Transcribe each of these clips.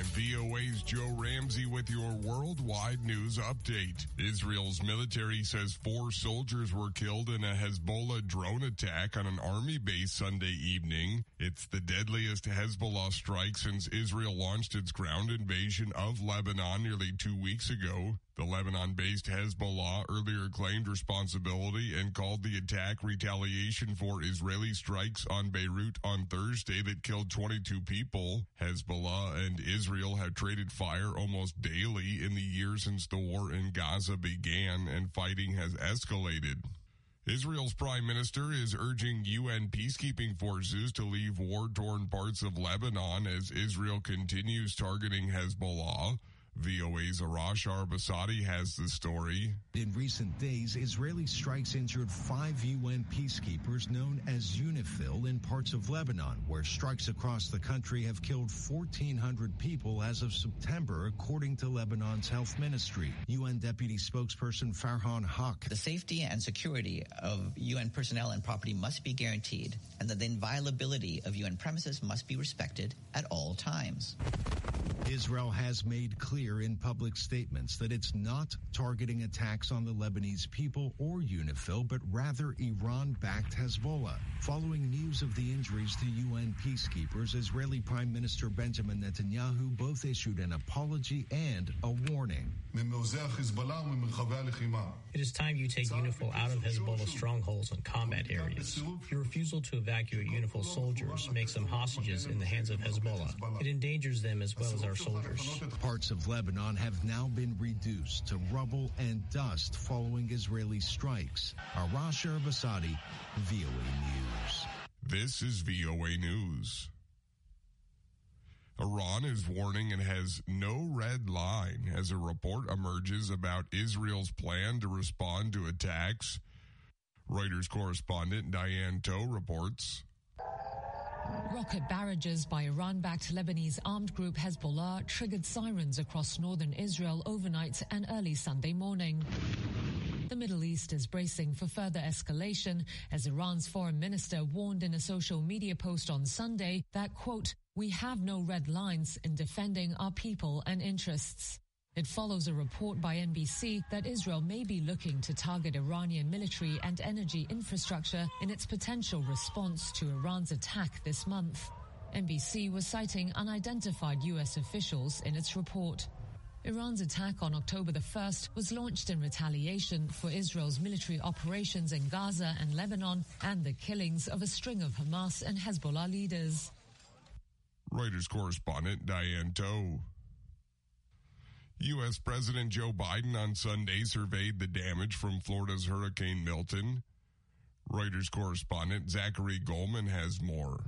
VOA's Joe Ramsey with your worldwide news update. Israel's military says 4 soldiers were killed in a Hezbollah drone attack on an army base Sunday evening. It's the deadliest Hezbollah strike since Israel launched its ground invasion of Lebanon nearly 2 weeks ago. The Lebanon-based Hezbollah earlier claimed responsibility and called the attack retaliation for Israeli strikes on Beirut on Thursday that killed 22 people. Hezbollah and Israel have traded fire almost daily in the years since the war in Gaza began, and fighting has escalated. Israel's prime minister is urging UN peacekeeping forces to leave war-torn parts of Lebanon as Israel continues targeting Hezbollah. VOA's Arash Arbasadi has the story. In recent days, Israeli strikes injured 5 UN peacekeepers known as UNIFIL in parts of Lebanon, where strikes across the country have killed 1,400 people as of September, according to Lebanon's health ministry. UN deputy spokesperson Farhan Haq. The safety and security of UN personnel and property must be guaranteed, and that the inviolability of UN premises must be respected at all times. Israel has made clear in public statements that it's not targeting attacks on the Lebanese people or UNIFIL, but rather Iran-backed Hezbollah. Following news of the injuries to UN peacekeepers, Israeli Prime Minister Benjamin Netanyahu both issued an apology and a warning. It is time you take UNIFIL out of Hezbollah strongholds and combat areas. Your refusal to evacuate UNIFIL soldiers makes them hostages in the hands of Hezbollah. It endangers them as well as our soldiers. Parts of Lebanon have now been reduced to rubble and dust following Israeli strikes. Arash Arbasadi, VOA News. This is VOA News. Iran is warning it has no red line as a report emerges about Israel's plan to respond to attacks. Reuters correspondent Diane Toe reports. Rocket barrages by Iran-backed Lebanese armed group Hezbollah triggered sirens across northern Israel overnight and early Sunday morning. The Middle East is bracing for further escalation as Iran's foreign minister warned in a social media post on Sunday that, quote, "We have no red lines in defending our people and interests." It follows a report by NBC that Israel may be looking to target Iranian military and energy infrastructure in its potential response to Iran's attack this month. NBC was citing unidentified U.S. officials in its report. Iran's attack on October the 1st was launched in retaliation for Israel's military operations in Gaza and Lebanon and the killings of a string of Hamas and Hezbollah leaders. Reuters correspondent Diane Toe. U.S. President Joe Biden on Sunday surveyed the damage from Florida's Hurricane Milton. Reuters correspondent Zachary Goldman has more.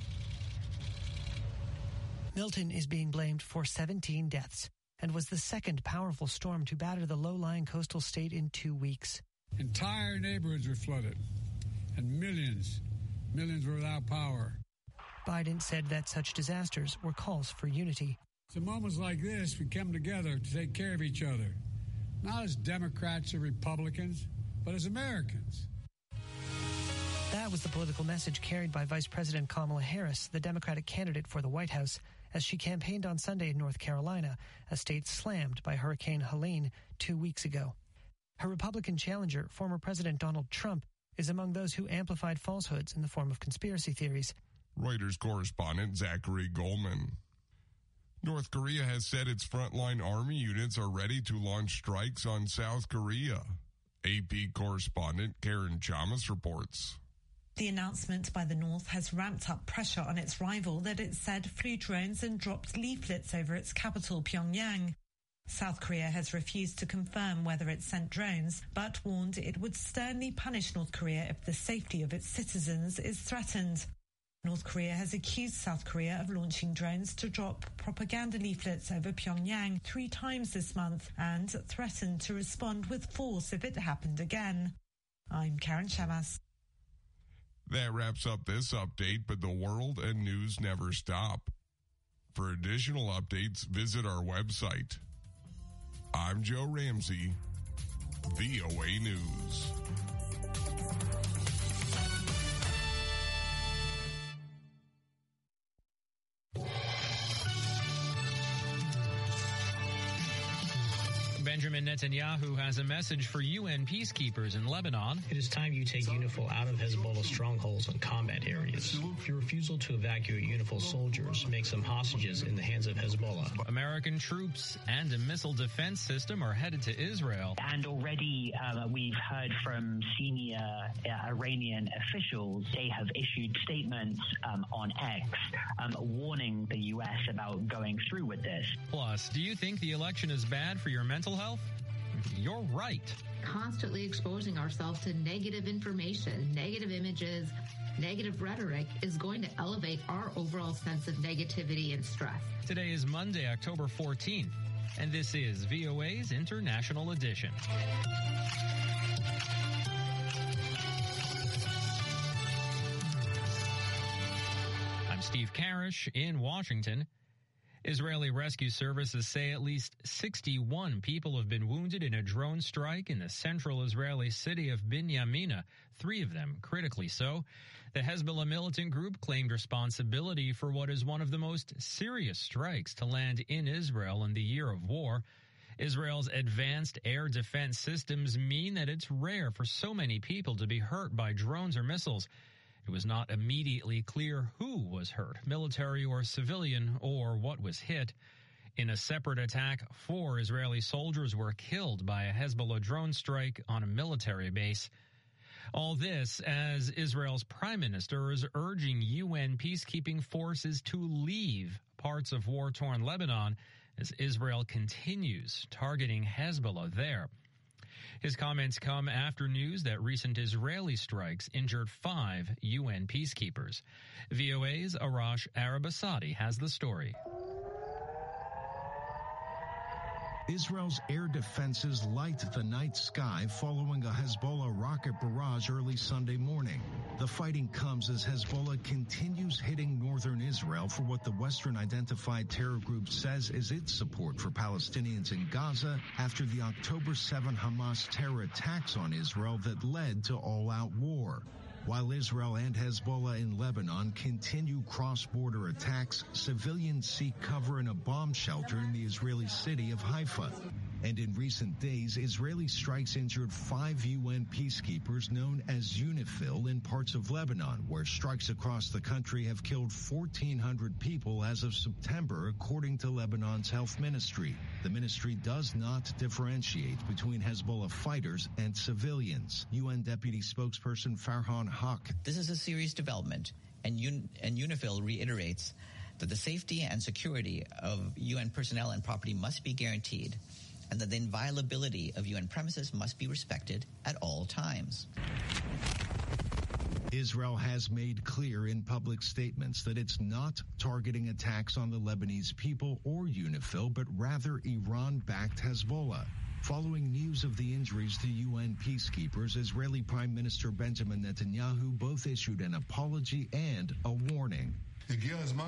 Milton is being blamed for 17 deaths and was the second powerful storm to batter the low-lying coastal state in 2 weeks. Entire neighborhoods were flooded, and millions were without power. Biden said that such disasters were calls for unity. It's in moments like this we come together to take care of each other, not as Democrats or Republicans, but as Americans. That was the political message carried by Vice President Kamala Harris, the Democratic candidate for the White House, as she campaigned on Sunday in North Carolina, a state slammed by Hurricane Helene 2 weeks ago. Her Republican challenger, former President Donald Trump, is among those who amplified falsehoods in the form of conspiracy theories. Reuters correspondent Zachary Goldman. North Korea has said its frontline army units are ready to launch strikes on South Korea. AP correspondent Karen Chamas reports. The announcement by the North has ramped up pressure on its rival that it said flew drones and dropped leaflets over its capital, Pyongyang. South Korea has refused to confirm whether it sent drones, but warned it would sternly punish North Korea if the safety of its citizens is threatened. North Korea has accused South Korea of launching drones to drop propaganda leaflets over Pyongyang 3 times this month and threatened to respond with force if it happened again. I'm Karen Chamas. That wraps up this update, but the world and news never stop. For additional updates, visit our website. I'm Joe Ramsey, VOA News. Benjamin Netanyahu has a message for UN peacekeepers in Lebanon. It is time you take UNIFIL out of Hezbollah strongholds and combat areas. Your refusal to evacuate UNIFIL soldiers makes them hostages in the hands of Hezbollah. American troops and a missile defense system are headed to Israel. And already we've heard from senior Iranian officials. They have issued statements on X warning the U.S. about going through with this. Plus, do you think the election is bad for your mental health? You're right. Constantly exposing ourselves to negative information, negative images, negative rhetoric is going to elevate our overall sense of negativity and stress. Today is Monday, October 14th, and this is VOA's International Edition. I'm Steve Karish in Washington. Israeli rescue services say at least 61 people have been wounded in a drone strike in the central Israeli city of Binyamina, 3 of them critically so. The Hezbollah militant group claimed responsibility for what is one of the most serious strikes to land in Israel in the year of war. Israel's advanced air defense systems mean that it's rare for so many people to be hurt by drones or missiles. It was not immediately clear who was hurt, military or civilian, or what was hit. In a separate attack, 4 Israeli soldiers were killed by a Hezbollah drone strike on a military base. All this as Israel's prime minister is urging UN peacekeeping forces to leave parts of war-torn Lebanon as Israel continues targeting Hezbollah there. His comments come after news that recent Israeli strikes injured 5 UN peacekeepers. VOA's Arash Arabasadi has the story. Israel's air defenses light the night sky following a Hezbollah rocket barrage early Sunday morning. The fighting comes as Hezbollah continues hitting northern Israel for what the Western-identified terror group says is its support for Palestinians in Gaza after the October 7 Hamas terror attacks on Israel that led to all-out war. While Israel and Hezbollah in Lebanon continue cross-border attacks, civilians seek cover in a bomb shelter in the Israeli city of Haifa. And in recent days, Israeli strikes injured 5 UN peacekeepers known as UNIFIL in parts of Lebanon, where strikes across the country have killed 1,400 people as of September, according to Lebanon's health ministry. The ministry does not differentiate between Hezbollah fighters and civilians. UN Deputy Spokesperson Farhan Haq. This is a serious development, and UNIFIL reiterates that the safety and security of UN personnel and property must be guaranteed, and that the inviolability of UN premises must be respected at all times. Israel has made clear in public statements that it's not targeting attacks on the Lebanese people or UNIFIL, but rather Iran-backed Hezbollah. Following news of the injuries to UN peacekeepers, Israeli Prime Minister Benjamin Netanyahu both issued an apology and a warning. It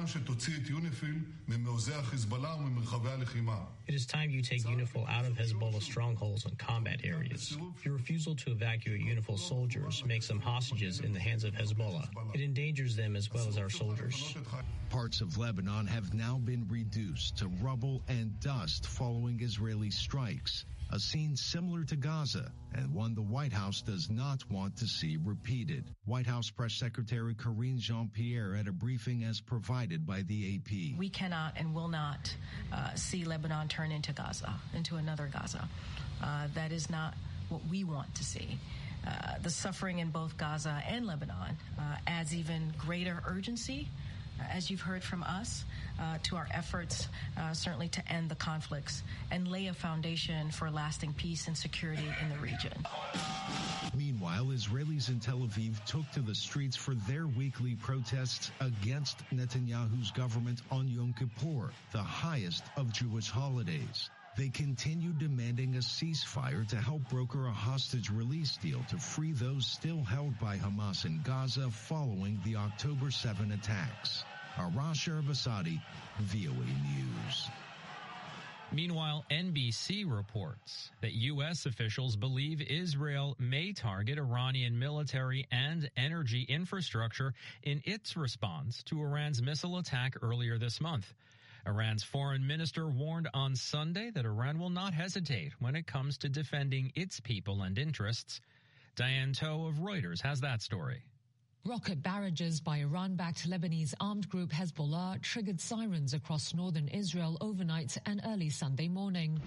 is time you take UNIFIL out of Hezbollah strongholds and combat areas. Your refusal to evacuate UNIFIL soldiers makes them hostages in the hands of Hezbollah. It endangers them as well as our soldiers. Parts of Lebanon have now been reduced to rubble and dust following Israeli strikes. A scene similar to Gaza, and one the White House does not want to see repeated. White House Press Secretary Karine Jean-Pierre at a briefing as provided by the AP. We cannot and will not see Lebanon turn into Gaza, into another Gaza. That is not what we want to see. The suffering in both Gaza and Lebanon adds even greater urgency, as you've heard from us, to our efforts certainly to end the conflicts and lay a foundation for lasting peace and security in the region. Meanwhile, Israelis in Tel Aviv took to the streets for their weekly protests against Netanyahu's government on Yom Kippur, the highest of Jewish holidays. They continued demanding a ceasefire to help broker a hostage release deal to free those still held by Hamas in Gaza following the October 7 attacks. Arash Arabasadi, VOA News. Meanwhile, NBC reports that U.S. officials believe Israel may target Iranian military and energy infrastructure in its response to Iran's missile attack earlier this month. Iran's foreign minister warned on Sunday that Iran will not hesitate when it comes to defending its people and interests. Diane Toe of Reuters has that story. Rocket barrages by Iran-backed Lebanese armed group Hezbollah triggered sirens across northern Israel overnight and early Sunday morning.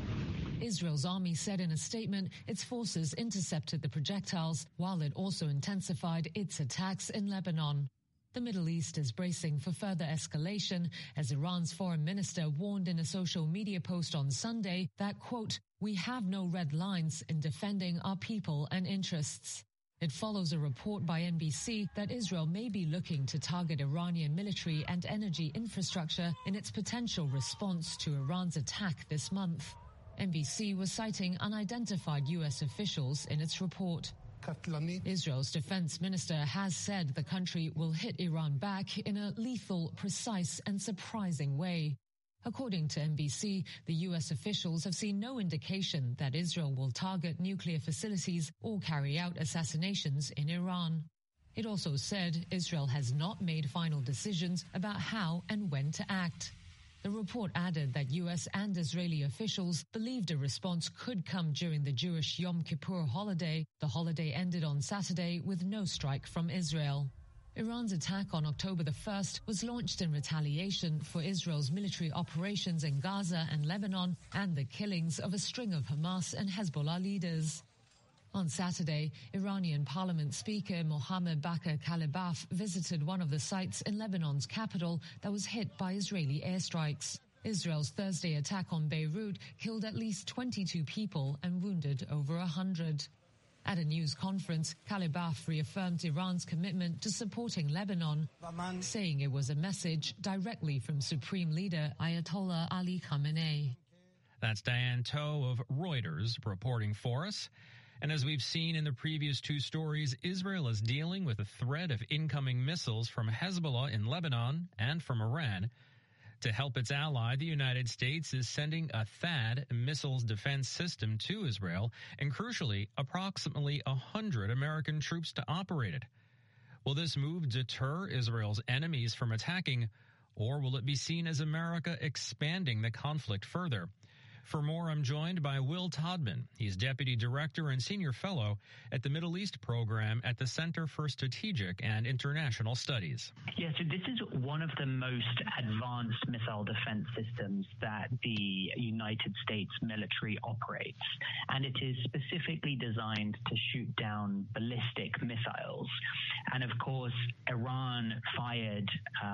Israel's army said in a statement its forces intercepted the projectiles, while it also intensified its attacks in Lebanon. The Middle East is bracing for further escalation as Iran's foreign minister warned in a social media post on Sunday that, quote, "We have no red lines in defending our people and interests." It follows a report by NBC that Israel may be looking to target Iranian military and energy infrastructure in its potential response to Iran's attack this month. NBC was citing unidentified U.S. officials in its report. Israel's defense minister has said the country will hit Iran back in a lethal, precise and surprising way. According to NBC, the U.S. officials have seen no indication that Israel will target nuclear facilities or carry out assassinations in Iran. It also said Israel has not made final decisions about how and when to act. The report added that U.S. and Israeli officials believed a response could come during the Jewish Yom Kippur holiday. The holiday ended on Saturday with no strike from Israel. Iran's attack on October the 1st was launched in retaliation for Israel's military operations in Gaza and Lebanon and the killings of a string of Hamas and Hezbollah leaders. On Saturday, Iranian Parliament Speaker Mohammad Bakr Kalibaf visited one of the sites in Lebanon's capital that was hit by Israeli airstrikes. Israel's Thursday attack on Beirut killed at least 22 people and wounded over 100. At a news conference, Kalibaf reaffirmed Iran's commitment to supporting Lebanon, saying it was a message directly from Supreme Leader Ayatollah Ali Khamenei. That's Diane Toe of Reuters reporting for us. And as we've seen in the previous two stories, Israel is dealing with a threat of incoming missiles from Hezbollah in Lebanon and from Iran. To help its ally, the United States is sending a THAAD missiles defense system to Israel and, crucially, approximately 100 American troops to operate it. Will this move deter Israel's enemies from attacking, or will it be seen as America expanding the conflict further? For more, I'm joined by Will Todman. He's Deputy Director and Senior Fellow at the Middle East Program at the Center for Strategic and International Studies. Yeah, so this is one of the most advanced missile defense systems that the United States military operates, and it is specifically designed to shoot down ballistic missiles. And of course, Iran fired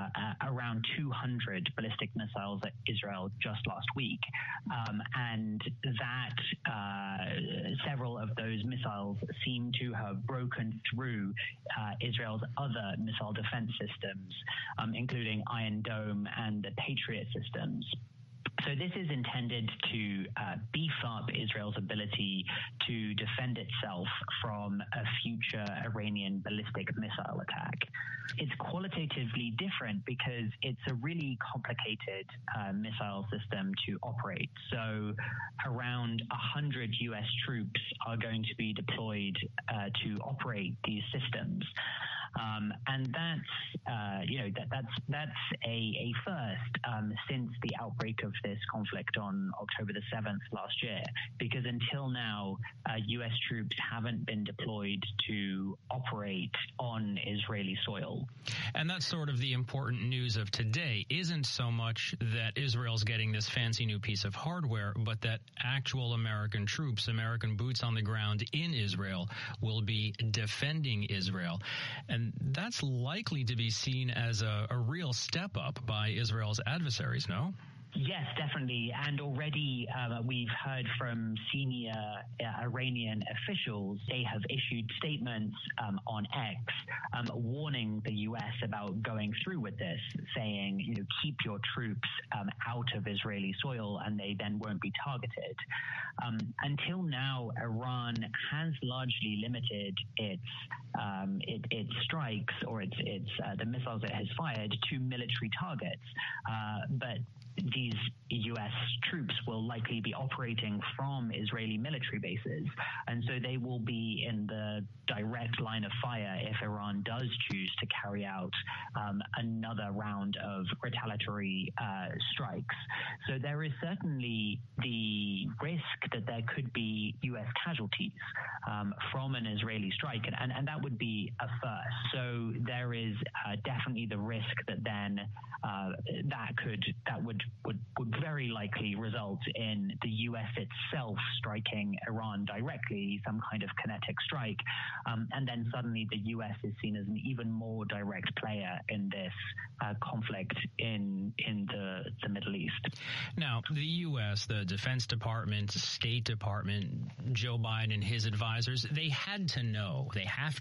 around 200 ballistic missiles at Israel just last week. And that several of those missiles seem to have broken through Israel's other missile defense systems, including Iron Dome and the Patriot systems. So this is intended to beef up Israel's ability to defend itself from a future Iranian ballistic missile attack. It's qualitatively different because it's a really complicated missile system to operate. So around 100 U.S. troops are going to be deployed to operate these systems. And that's a first since the outbreak of this conflict on October the 7th last year, because until now, U.S. troops haven't been deployed to operate on Israeli soil. And that's sort of the important news of today, isn't so much that Israel's getting this fancy new piece of hardware, but that actual American troops, American boots on the ground in Israel, will be defending Israel. And that's likely to be seen as a real step up by Israel's adversaries, no? Yes, definitely. And already we've heard from senior Iranian officials. They have issued statements on X warning the U.S. about going through with this, saying, keep your troops out of Israeli soil and they then won't be targeted. Until now, Iran has largely limited its strikes or its the missiles it has fired to military targets. But these U.S. troops will likely be operating from Israeli military bases, and so they will be in the direct line of fire if Iran does choose to carry out another round of retaliatory strikes. So there is certainly the risk that there could be U.S. casualties from an Israeli strike, and that would be a first. So there is definitely the risk that then that would very likely result in the U.S. itself striking Iran directly, some kind of kinetic strike, and then suddenly the U.S. is seen as an even more direct player in this conflict in the Middle East. Now, the U.S., the Defense Department, State Department, Joe Biden and his advisors, they have to know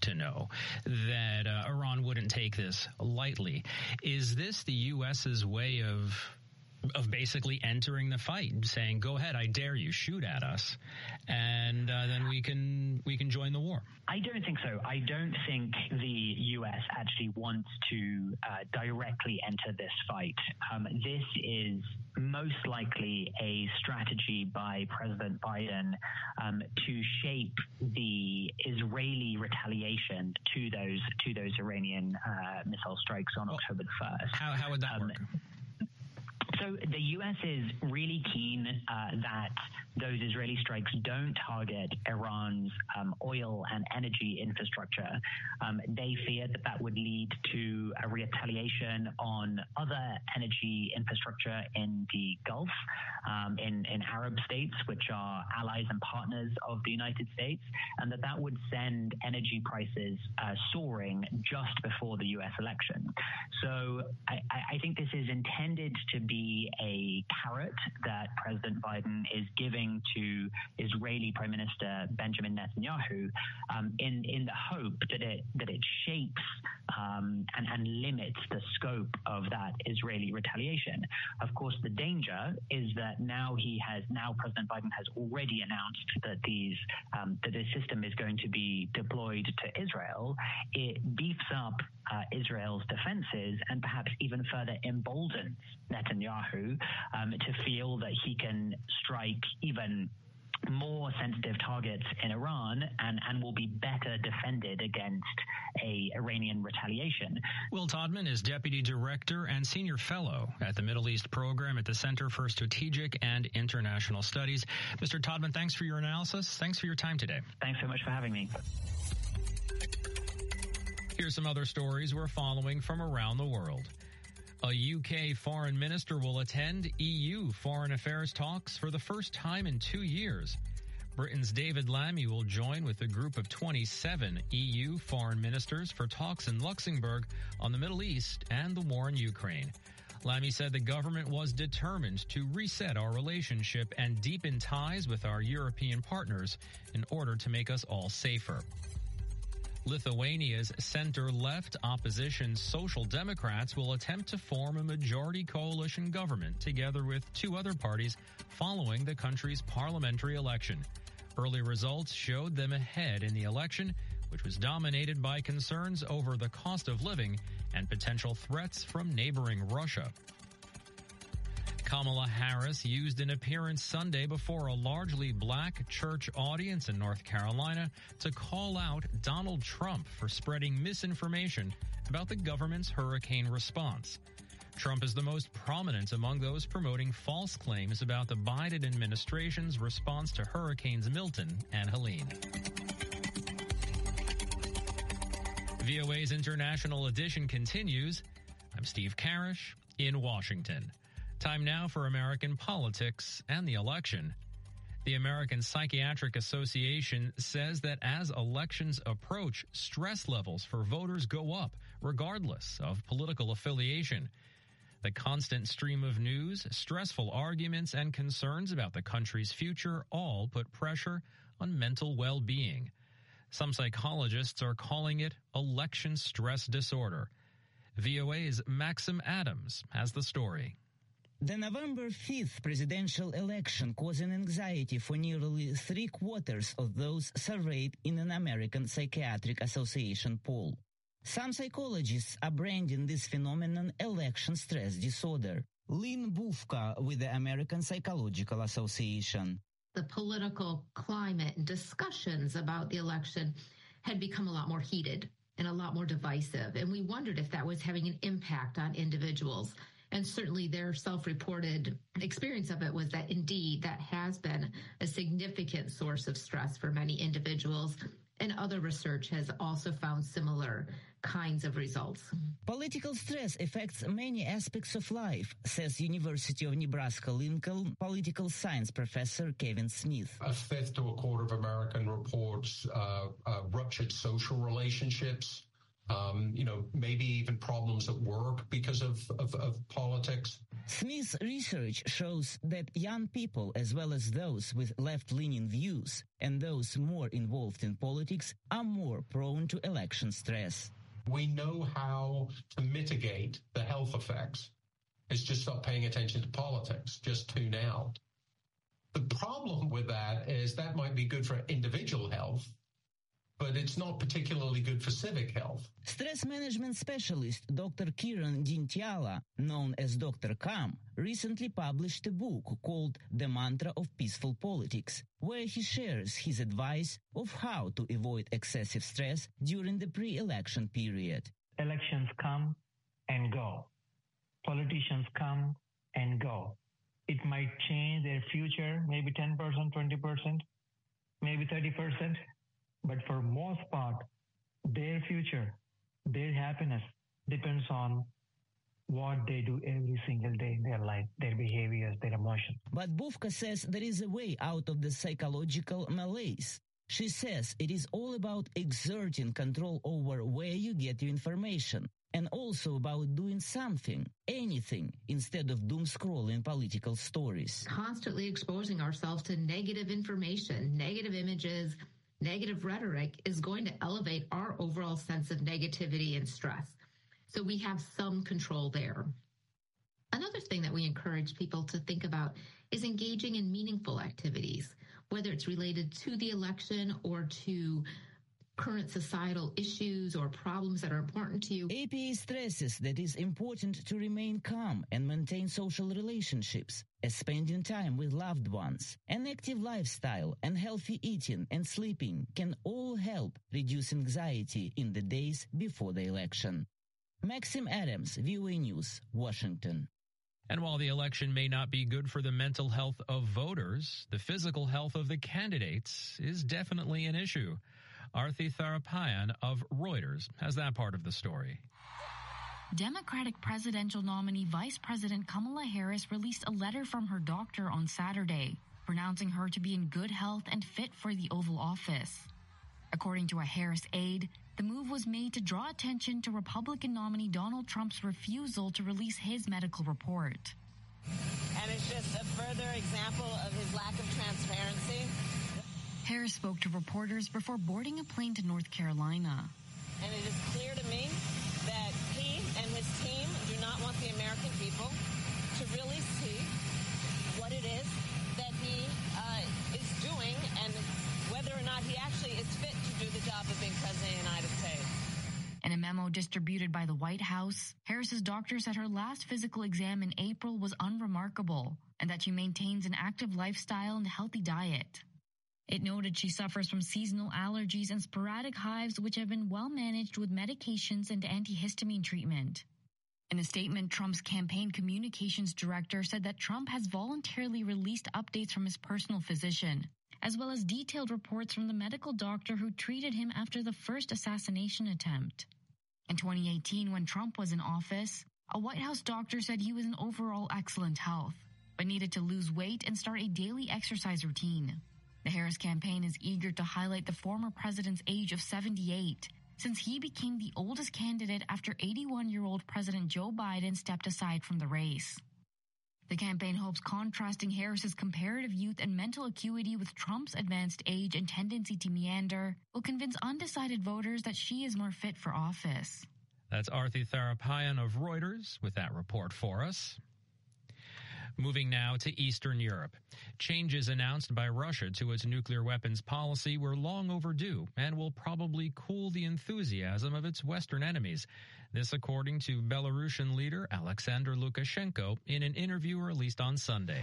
that Iran wouldn't take this lightly. Is this the U.S.'s way of basically entering the fight, saying, go ahead, I dare you, shoot at us, and then we can join the war? I don't think so. I don't think the U.S. actually wants to directly enter this fight. This is most likely a strategy by President Biden to shape the Israeli retaliation to those Iranian missile strikes on October the 1st. How would that work? So the U.S. is really keen that those Israeli strikes don't target Iran's oil and energy infrastructure. They fear that would lead to a retaliation on other energy infrastructure in the Gulf, in Arab states, which are allies and partners of the United States, and that would send energy prices soaring just before the U.S. election. So I think this is intended to be a carrot that President Biden is giving to Israeli Prime Minister Benjamin Netanyahu in the hope that it shapes and limits the scope of that Israeli retaliation. Of course, the danger is that now President Biden has already announced that this system is going to be deployed to Israel. It beefs up Israel's defenses and perhaps even further emboldens Netanyahu to feel that he can strike even more sensitive targets in Iran and will be better defended against a Iranian retaliation. Will Todman is Deputy Director and Senior Fellow at the Middle East Program at the Center for Strategic and International Studies. Mr. Todman, thanks for your analysis. Thanks for your time today. Thanks so much for having me. Here's some other stories we're following from around the world. A UK foreign minister will attend EU foreign affairs talks for the first time in 2 years. Britain's David Lammy will join with a group of 27 EU foreign ministers for talks in Luxembourg on the Middle East and the war in Ukraine. Lammy said the government was determined to reset our relationship and deepen ties with our European partners in order to make us all safer. Lithuania's center-left opposition Social Democrats will attempt to form a majority coalition government together with two other parties following the country's parliamentary election. Early results showed them ahead in the election, which was dominated by concerns over the cost of living and potential threats from neighboring Russia. Kamala Harris used an appearance Sunday before a largely black church audience in North Carolina to call out Donald Trump for spreading misinformation about the government's hurricane response. Trump is the most prominent among those promoting false claims about the Biden administration's response to Hurricanes Milton and Helene. VOA's International Edition continues. I'm Steve Karish in Washington. Time now for American politics and the election. The American Psychiatric Association says that as elections approach, stress levels for voters go up, regardless of political affiliation. The constant stream of news, stressful arguments, and concerns about the country's future all put pressure on mental well-being. Some psychologists are calling it election stress disorder. VOA's Maxim Adams has the story. The November 5th presidential election causing anxiety for nearly 3/4 of those surveyed in an American Psychiatric Association poll. Some psychologists are branding this phenomenon election stress disorder. Lynn Bufka with the American Psychological Association. The political climate and discussions about the election had become a lot more heated and a lot more divisive. And we wondered if that was having an impact on individuals. And certainly their self-reported experience of it was that indeed that has been a significant source of stress for many individuals. And other research has also found similar kinds of results. Political stress affects many aspects of life, says University of Nebraska-Lincoln political science professor Kevin Smith. A fifth to a quarter of American reports ruptured social relationships, maybe even problems at work because of politics. Smith's research shows that young people, as well as those with left-leaning views and those more involved in politics, are more prone to election stress. We know how to mitigate the health effects. It's just stop paying attention to politics, just tune out. The problem with that is that might be good for individual health, but it's not particularly good for civic health. Stress management specialist Dr. Kiran Dintyala, known as Dr. Calm, recently published a book called The Mantra of Peaceful Politics, where he shares his advice of how to avoid excessive stress during the pre-election period. Elections come and go. Politicians come and go. It might change their future, maybe 10%, 20%, maybe 30%. But for most part, their future, their happiness depends on what they do every single day in their life, their behaviors, their emotions. But Bufka says there is a way out of the psychological malaise. She says it is all about exerting control over where you get your information, and also about doing something, anything, instead of doom-scrolling political stories. Constantly exposing ourselves to negative information, negative images, negative rhetoric is going to elevate our overall sense of negativity and stress. So we have some control there. Another thing that we encourage people to think about is engaging in meaningful activities, whether it's related to the election or to current societal issues or problems that are important to you. APA stresses that it is important to remain calm and maintain social relationships, as spending time with loved ones. An active lifestyle and healthy eating and sleeping can all help reduce anxiety in the days before the election. Maxim Adams, VOA News, Washington. And while the election may not be good for the mental health of voters, the physical health of the candidates is definitely an issue. Arthi Tharapayan of Reuters has that part of the story. Democratic presidential nominee Vice President Kamala Harris released a letter from her doctor on Saturday, pronouncing her to be in good health and fit for the Oval Office. According to a Harris aide, the move was made to draw attention to Republican nominee Donald Trump's refusal to release his medical report. And it's just a further example of his lack of transparency. Harris spoke to reporters before boarding a plane to North Carolina. And it is clear to me that he and his team do not want the American people to really see what it is that he is doing and whether or not he actually is fit to do the job of being president of the United States. In a memo distributed by the White House, Harris's doctor said her last physical exam in April was unremarkable and that she maintains an active lifestyle and a healthy diet. It noted she suffers from seasonal allergies and sporadic hives, which have been well managed with medications and antihistamine treatment. In a statement, Trump's campaign communications director said that Trump has voluntarily released updates from his personal physician, as well as detailed reports from the medical doctor who treated him after the first assassination attempt. In 2018, when Trump was in office, a White House doctor said he was in overall excellent health, but needed to lose weight and start a daily exercise routine. The Harris campaign is eager to highlight the former president's age of 78, since he became the oldest candidate after 81-year-old President Joe Biden stepped aside from the race. The campaign hopes contrasting Harris's comparative youth and mental acuity with Trump's advanced age and tendency to meander will convince undecided voters that she is more fit for office. That's Arthi Tharapayan of Reuters with that report for us. Moving now to Eastern Europe. Changes announced by Russia to its nuclear weapons policy were long overdue and will probably cool the enthusiasm of its Western enemies. This according to Belarusian leader Alexander Lukashenko in an interview released on Sunday.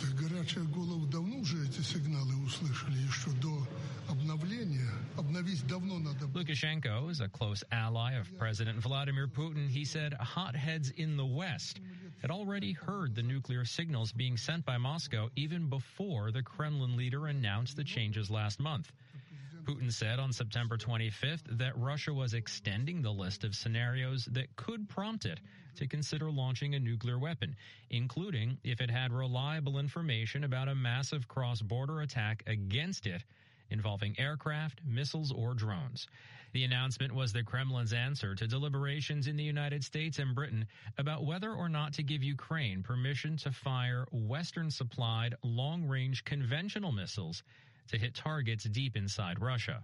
Lukashenko is a close ally of President Vladimir Putin. He said hotheads in the West had already heard the nuclear signals being sent by Moscow even before the Kremlin leader announced the changes last month. Putin said on September 25th that Russia was extending the list of scenarios that could prompt it to consider launching a nuclear weapon, including if it had reliable information about a massive cross-border attack against it involving aircraft, missiles, or drones. The announcement was the Kremlin's answer to deliberations in the United States and Britain about whether or not to give Ukraine permission to fire Western-supplied long-range conventional missiles to hit targets deep inside Russia.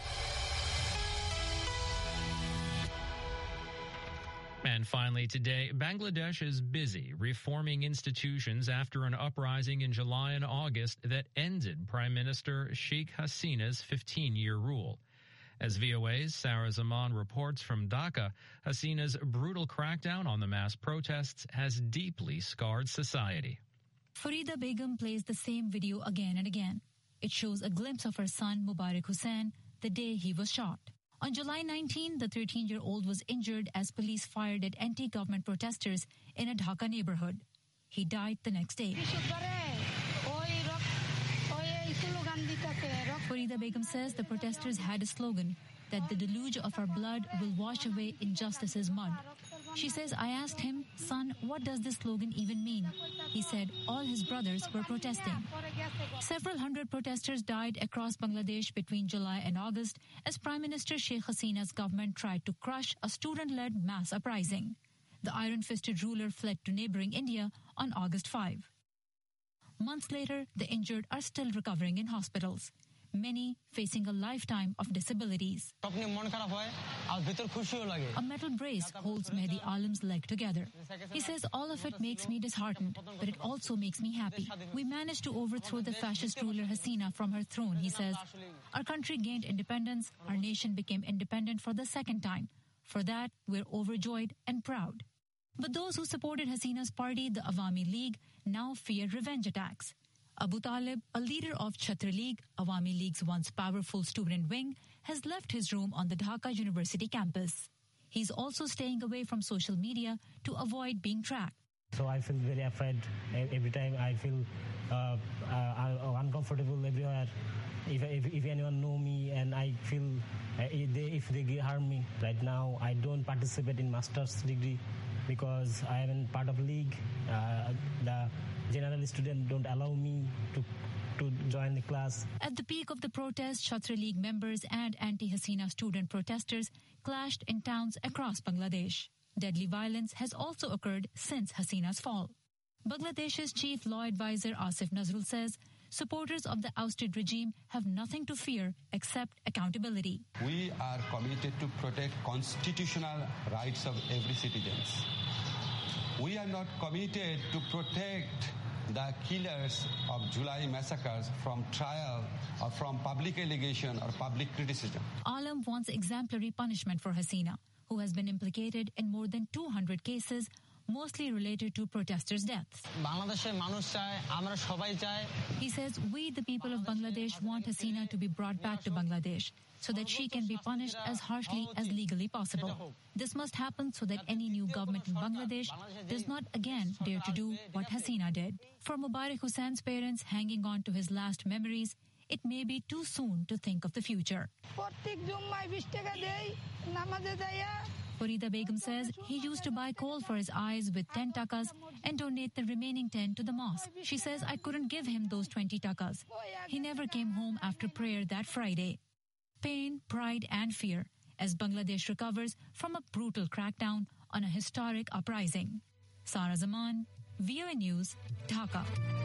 And finally today, Bangladesh is busy reforming institutions after an uprising in July and August that ended Prime Minister Sheikh Hasina's 15-year rule. As VOA's Sarah Zaman reports from Dhaka, Hasina's brutal crackdown on the mass protests has deeply scarred society. Farida Begum plays the same video again and again. It shows a glimpse of her son, Mubarak Hussain, the day he was shot. On July 19, the 13-year-old was injured as police fired at anti-government protesters in a Dhaka neighborhood. He died the next day. Farida Begum says the protesters had a slogan that the deluge of our blood will wash away injustice's mud. She says, I asked him, son, what does this slogan even mean? He said all his brothers were protesting. Several hundred protesters died across Bangladesh between July and August as Prime Minister Sheikh Hasina's government tried to crush a student-led mass uprising. The iron-fisted ruler fled to neighboring India on August 5. Months later, the injured are still recovering in hospitals, many facing a lifetime of disabilities. A metal brace holds Mehdi Alam's leg together. He says all of it makes me disheartened, but it also makes me happy. We managed to overthrow the fascist ruler Hasina from her throne, he says. Our country gained independence. Our nation became independent for the second time. For that, we're overjoyed and proud. But those who supported Hasina's party, the Awami League, now fear revenge attacks. Abu Talib, a leader of Chhatra League, Awami League's once powerful student wing, has left his room on the Dhaka University campus. He's also staying away from social media to avoid being tracked. So I feel very afraid every time. I feel uncomfortable everywhere. If anyone know me, and I feel if they harm me. Right now, I don't participate in master's degree because I am in part of league. The general students don't allow me to join the class. At the peak of the protest, Chhatra League members and anti-Hasina student protesters clashed in towns across Bangladesh. Deadly violence has also occurred since Hasina's fall. Bangladesh's chief law advisor Asif Nazrul says supporters of the ousted regime have nothing to fear except accountability. We are committed to protect constitutional rights of every citizen. We are not committed to protect the killers of July massacres from trial or from public allegation or public criticism. Alam wants exemplary punishment for Hasina, who has been implicated in more than 200 cases, mostly related to protesters' deaths. He says, we, the people of Bangladesh, want Hasina to be brought back to Bangladesh so that she can be punished as harshly as legally possible. This must happen so that any new government in Bangladesh does not again dare to do what Hasina did. For Mubarak Hussain's parents hanging on to his last memories, it may be too soon to think of the future. Farida Begum says he used to buy coal for his eyes with 10 takas and donate the remaining 10 to the mosque. She says, I couldn't give him those 20 takas. He never came home after prayer that Friday. Pain, pride and fear as Bangladesh recovers from a brutal crackdown on a historic uprising. Sarah Zaman, VOA News, Dhaka.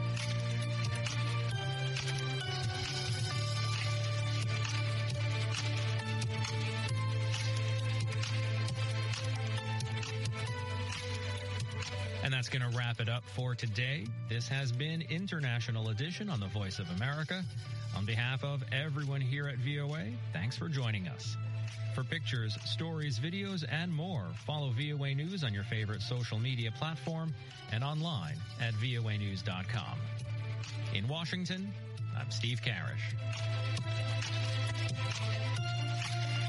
And that's going to wrap it up for today. This has been International Edition on the Voice of America. On behalf of everyone here at VOA, thanks for joining us. For pictures, stories, videos, and more, follow VOA News on your favorite social media platform and online at voanews.com. In Washington, I'm Steve Karish.